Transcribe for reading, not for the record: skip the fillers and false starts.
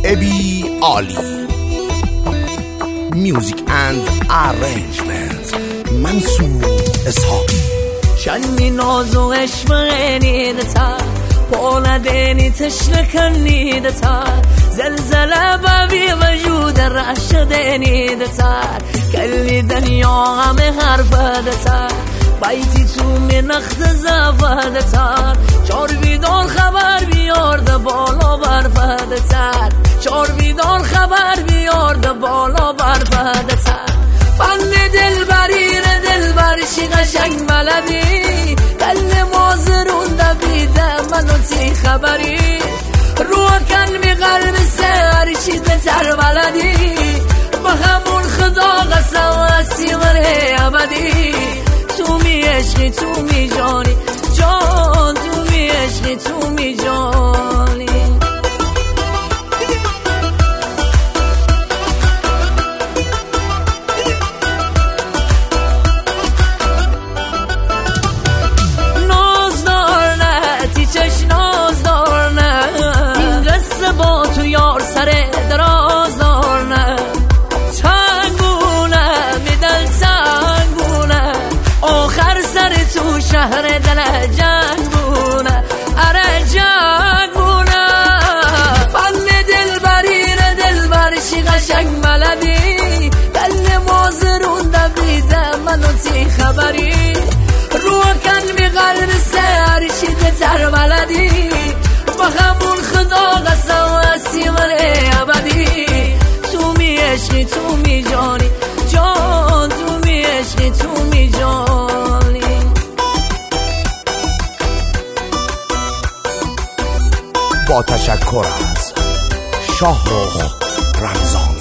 ابی عالی. میوزیک اند ارنجمنت منصور اسحاقی. شنی نازو عشقینی دتا پولدینی تشنکنی دتا زلزله بابی وجود رشدینی دتا کلی دنیا همه حرف دتا بایتی تو من اخت زفه دتا چار بیدار خبر بیارده بالا برفه دتا چار بیدار خبر بیارده بالا برفه دتا فن دل بریر دل برشی قشنگ بلدی دل مازرون دبیده منو تی خبری رو کلمی قلب سرشی بتر بلدی با همون خدا قسم هستی مره ابدی تو می عشقی تو می جانی جان تو می عشقی تو می جانی سر دراز دارنه تنگونه میدل تنگونه آخر سر تو شهر دل جنگونه اره جنگونه فن دل بریر دل برشی قشنگ بلدی دل مازرون دبیده منو تی خبری رو کن می قلب سرشی بتر بلدی با همون خدا قسم هستی مره ابدی تو می عشقی تو می جانی جان تو می عشقی تو می جانی. با تشکر از شاهرخ رمضان.